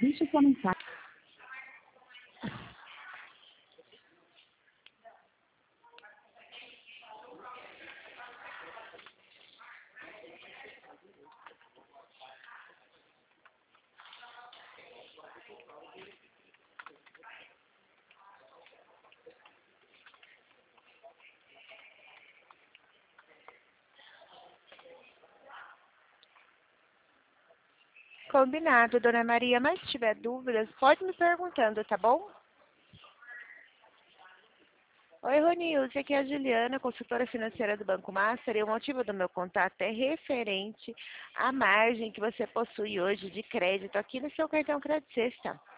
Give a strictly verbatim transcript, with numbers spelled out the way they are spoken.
Deixe sua mensagem. Combinado, dona Maria, mas se tiver dúvidas, pode me perguntando, tá bom? Oi, Ronilce, aqui é a Juliana, consultora financeira do Banco Master, e o motivo do meu contato é referente à margem que você possui hoje de crédito aqui no seu cartão Crédito Sexta.